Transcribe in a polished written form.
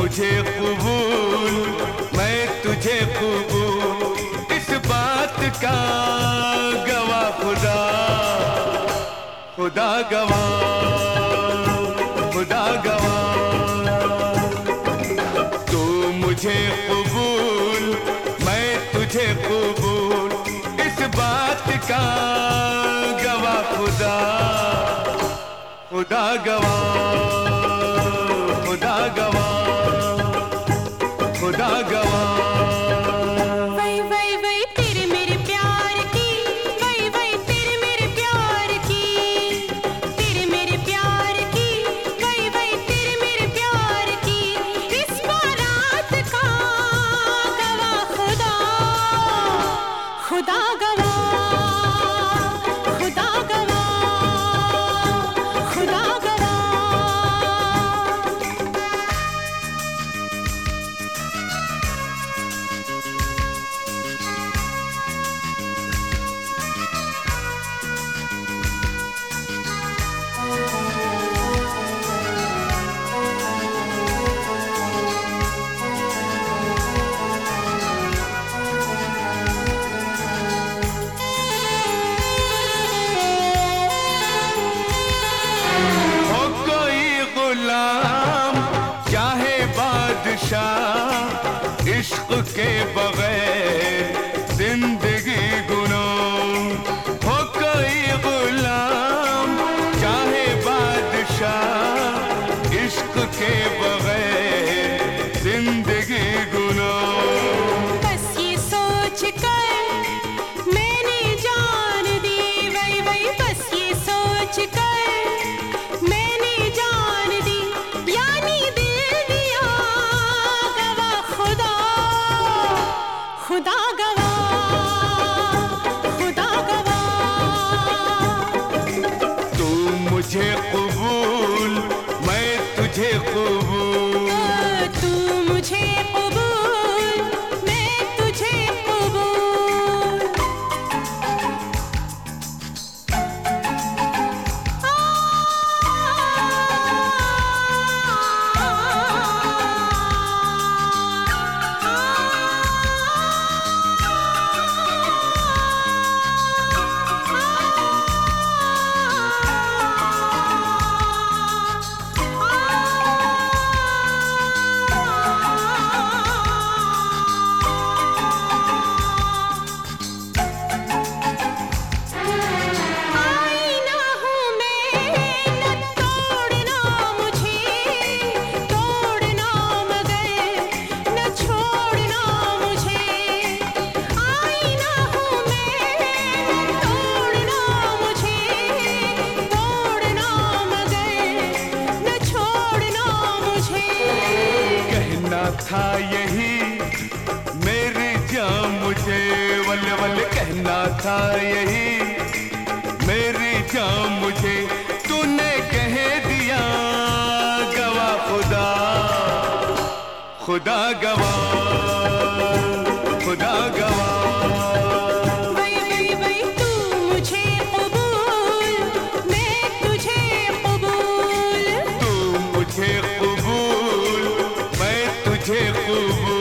मुझे कबूल, मैं तुझे कबूल, इस बात का गवाह खुदा, खुदा गवाह, खुदा गवाह। तू मुझे कबूल, मैं तुझे कबूल, इस बात का गवाह खुदा, खुदा गवाह, खुदा गवाह, खुदा गवाह। वही वही वही तेरे मेरे प्यार की, वही वही तेरे मेरे प्यार की, तेरे मेरे प्यार की, वही वही तेरे मेरे प्यार की, इस बारात का गवाह खुदा, खुदा गवाह, खुदा गवाह, खुदा गवाह। हो कोई गुलाम चाहे बादशाह, इश्क के बगैर जिंदगी गुनाह। हो कोई गुलाम चाहे बादशाह, इश्क के बगैर जिंदगी गुनाह। बस ये सोच कर मैंने जान दी, वही वही बस ये सोच कर मैंने जान दी, यानी दिल दिया गवाह खुदा, खुदा गवाह, खुदा गवाह। तू मुझे कबूल, मैं तुझे कबूल, तू मुझे कबूल, मैं तुझे कबूल। आईना हूँ मैं, न तोड़ना मुझे, तोड़ना मगर न छोड़ना मुझे। आईना हूँ मैं, न तोड़ना मुझे, तोड़ना मगर न छोड़ना मुझे। कहना था यही मेरी जान मुझे, वल वल कहना था यही मेरी जान मुझे, तूने कह दिया गवाह खुदा, खुदा गवाह, खुदा गवाह। वही वही वही तू मुझे कबूल, मैं तुझे कबूल। तू मुझे कबूल, मैं तुझे कबूल,